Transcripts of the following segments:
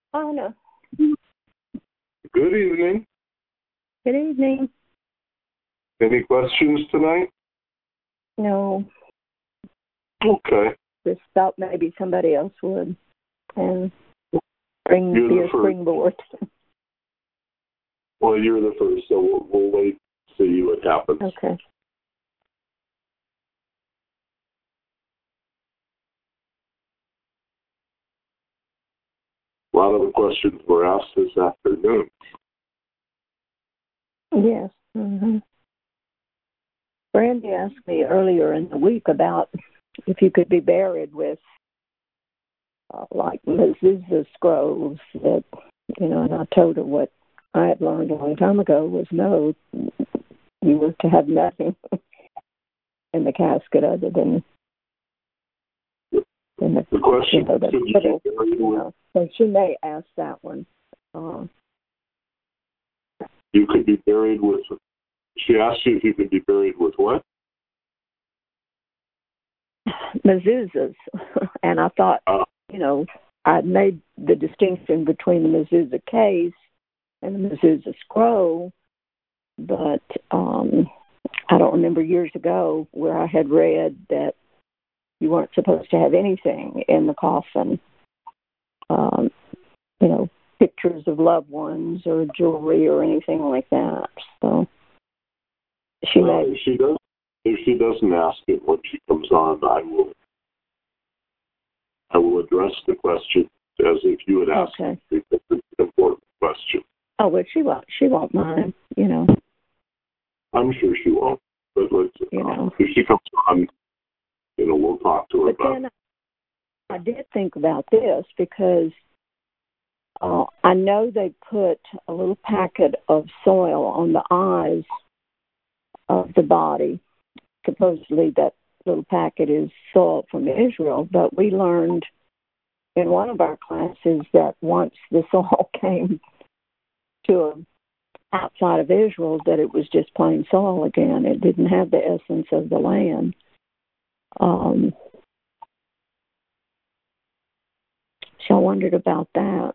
Anna. Good evening. Good evening. Any questions tonight? No. Okay. Just thought maybe somebody else would and be a springboard. Well, you're the first, so we'll wait to see what happens. Okay. A lot of the questions were asked this afternoon. Yes. Mm-hmm. Brandy asked me earlier in the week about if you could be buried with, like mezuzah scrolls that, and I told her what I had learned a long time ago was no, you were to have nothing in the casket other than the question. So she may ask that one. You could be buried with. She asked you if you could be buried with what? Mezuzahs, and I thought, I'd made the distinction between the mezuzah case and the mezuzah scroll, but I don't remember years ago where I had read that you weren't supposed to have anything in the coffin, pictures of loved ones or jewelry or anything like that. So if she doesn't ask it when she comes on, I will address the question as if you had asked it, because it's an important question. Oh, well, she won't mind, I'm sure she won't, but if she comes on, we'll talk to her about it. Then I did think about this because I know they put a little packet of soil on the eyes of the body. Supposedly that little packet is soil from Israel, but we learned in one of our classes that once the soil came to outside of Israel, that it was just plain soil again. It didn't have the essence of the land. So I wondered about that.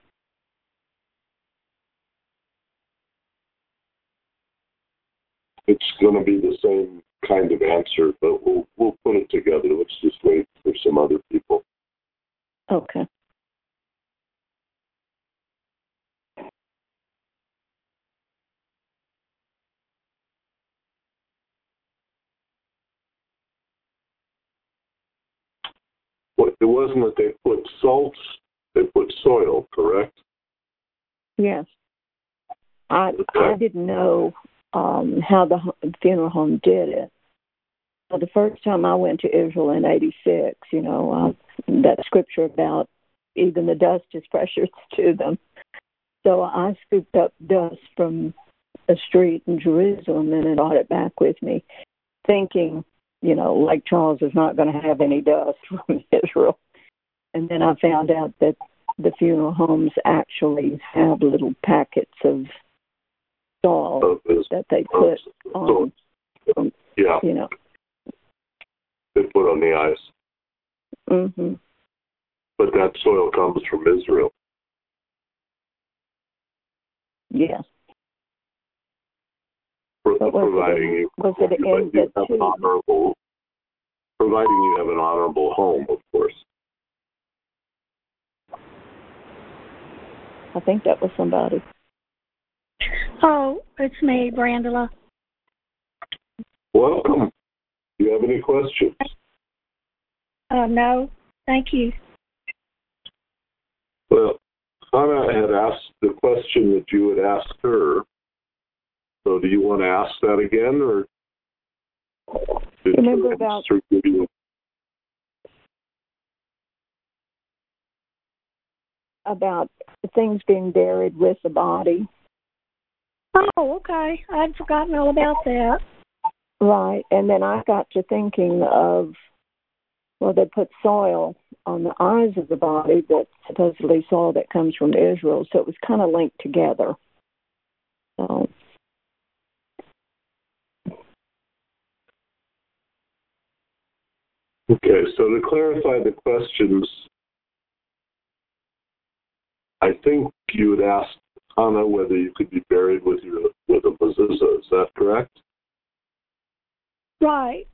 It's going to be the same kind of answer, but we'll put it together. Let's just wait for some other people. Okay. It wasn't that they put salt, they put soil, correct? Yes. I didn't know how the funeral home did it. So the first time I went to Israel in '86, that scripture about even the dust is precious to them. So I scooped up dust from a street in Jerusalem and it brought it back with me, thinking, Lake Charles is not going to have any dust from Israel. And then I found out that the funeral homes actually have little packets of soil that they put on, They put on the eyes. Mm-hmm. But that soil comes from Israel. Yes. Providing you have an honorable home, of course. I think that was somebody. Oh, it's me, Brandela. Welcome. Do you have any questions? No, thank you. Well, Hannah had asked the question that you had asked her. So do you want to ask that again, or remember about things being buried with the body? Oh, okay. I'd forgotten all about that. Right, and then I got to thinking of, they put soil on the eyes of the body, that's supposedly soil that comes from Israel, so it was kind of linked together. So. Okay, so to clarify the questions, I think you had asked Hannah whether you could be buried with a mezuzah. Is that correct? Right.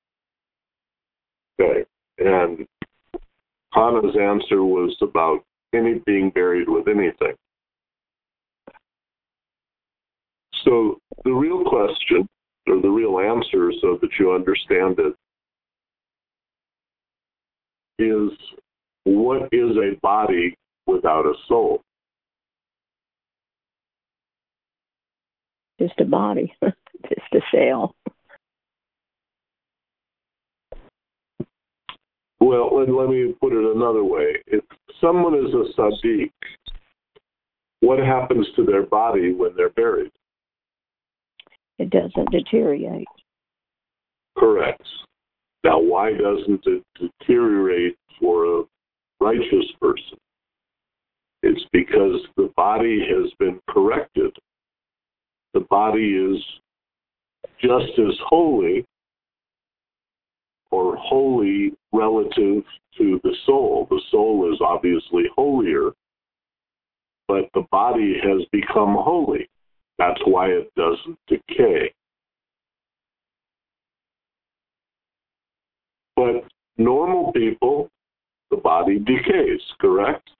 Okay. And Hannah's answer was about being buried with anything. So the real question, or the real answer, so that you understand it, is what is a body without a soul? Just a body, just a shell. Well, let me put it another way. If someone is a Sadiq, what happens to their body when they're buried? It doesn't deteriorate. Correct. Now, why doesn't it deteriorate for a righteous person? It's because the body has been corrected. The body is just as holy, or holy relative to the soul. The soul is obviously holier, but the body has become holy. That's why it doesn't decay. But normal people, the body decays, correct?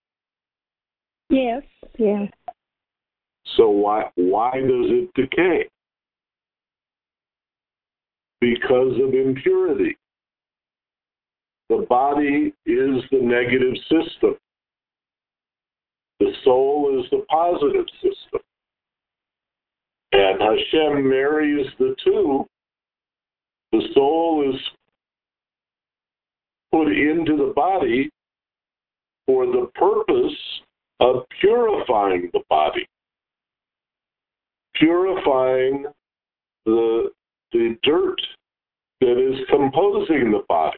Yes. Yeah. So why does it decay? Because of impurity. The body is the negative system. The soul is the positive system. And Hashem marries the two. The soul is put into the body for the purpose of purifying the body, purifying the dirt that is composing the body.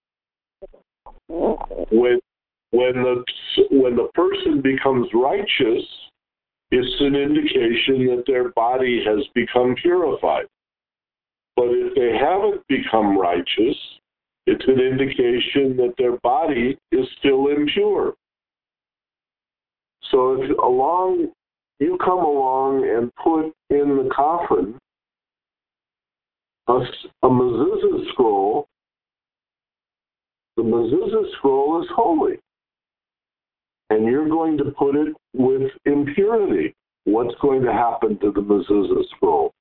When the person becomes righteous, it's an indication that their body has become purified. But if they haven't become righteous, it's an indication that their body is still impure. So if you come along and put in the coffin a mezuzah scroll, the mezuzah scroll is holy. And you're going to put it with impurity. What's going to happen to the mezuzah scroll?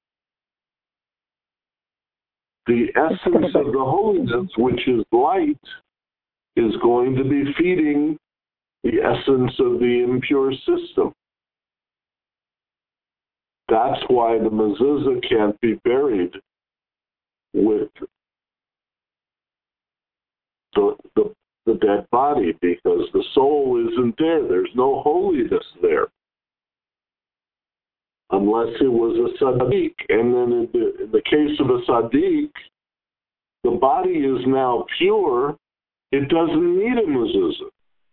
The essence of the holiness, which is light, is going to be feeding the essence of the impure system. That's why the mezuzah can't be buried with the dead body, because the soul isn't there. There's no holiness there. Unless it was a Sadiq. And then in the case of a Sadiq, the body is now pure. It doesn't need a mezuzah.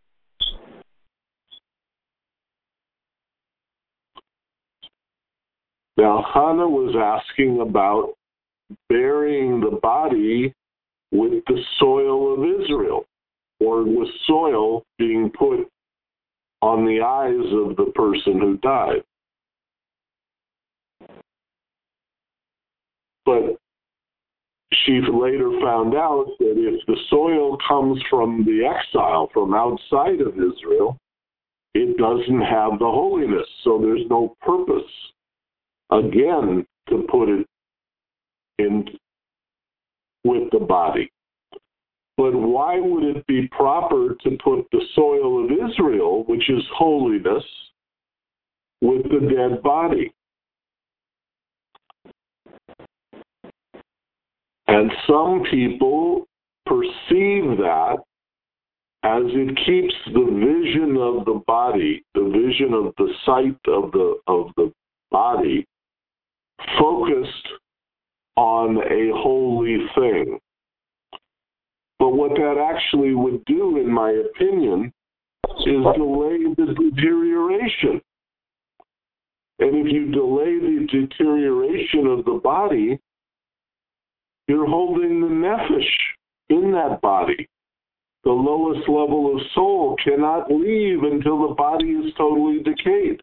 Now, Hannah was asking about burying the body with the soil of Israel, or with soil being put on the eyes of the person who died. But she later found out that if the soil comes from the exile, from outside of Israel, it doesn't have the holiness. So there's no purpose, again, to put it in with the body. But why would it be proper to put the soil of Israel, which is holiness, with the dead body? And some people perceive that as it keeps the vision of the body, the vision of the sight of the body, focused on a holy thing. But what that actually would do, in my opinion, is delay the deterioration. And if you delay the deterioration of the body, you're holding the nefesh in that body. the lowest level of soul cannot leave until the body is totally decayed.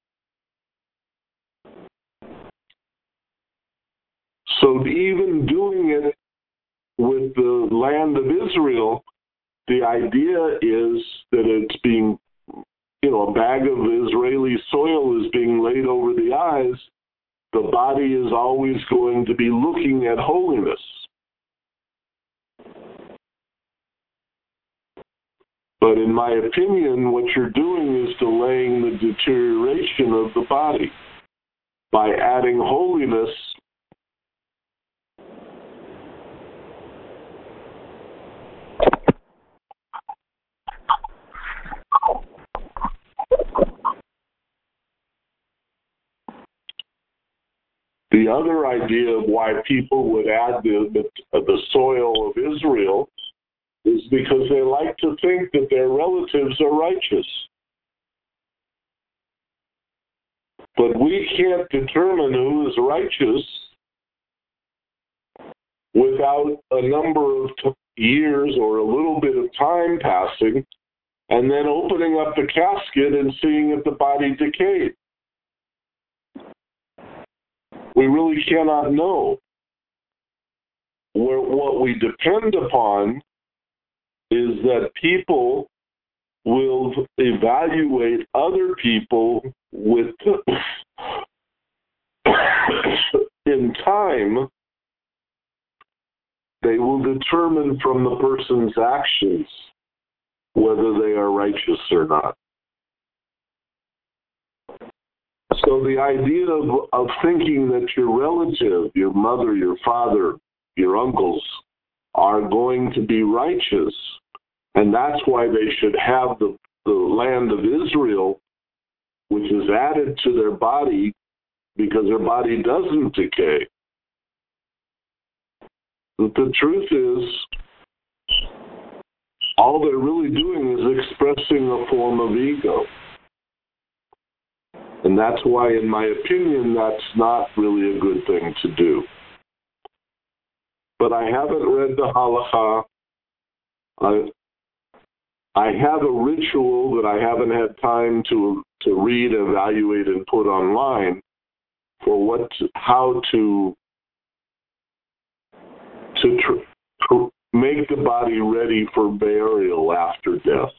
So even doing it with the land of Israel, the idea is that it's being, a bag of Israeli soil is being laid over the eyes. The body is always going to be looking at holiness. But in my opinion, what you're doing is delaying the deterioration of the body by adding holiness. The other idea of why people would add the soil of Israel is because they like to think that their relatives are righteous. But we can't determine who is righteous without a number of years or a little bit of time passing and then opening up the casket and seeing if the body decayed. We really cannot know. What we depend upon is that people will evaluate other people with in time. They will determine from the person's actions whether they are righteous or not. So the idea of thinking that your relative, your mother, your father, your uncles are going to be righteous, and that's why they should have the land of Israel, which is added to their body because their body doesn't decay. But the truth is, all they're really doing is expressing a form of ego. And that's why, in my opinion, that's not really a good thing to do. But I haven't read the halakha. I have a ritual that I haven't had time to read, evaluate, and put online for how to make the body ready for burial after death.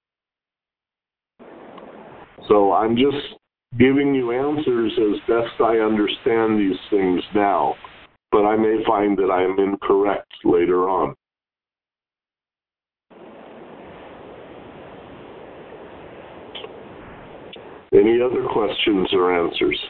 So I'm just giving you answers as best I understand these things now, but I may find that I am incorrect later on. Any other questions or answers?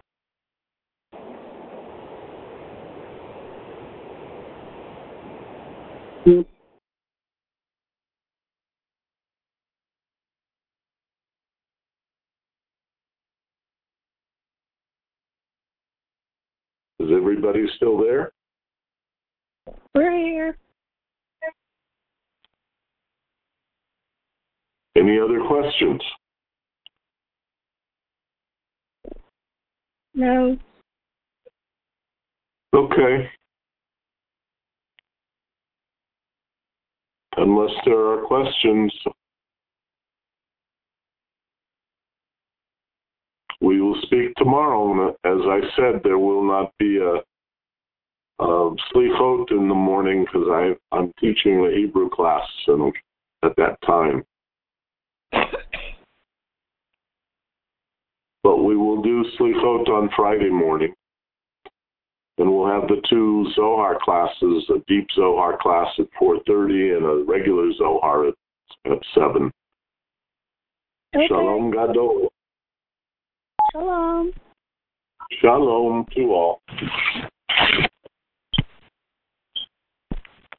Is everybody still there? We're here. Any other questions? No. Okay. Unless there are questions, we will speak tomorrow. As I said, there will not be a slichot in the morning because I'm teaching the Hebrew class at that time. But we will do slichot on Friday morning. And we'll have the two Zohar classes, a deep Zohar class at 4:30 and a regular Zohar at 7. Okay. Shalom Gadol. Shalom. Shalom to all.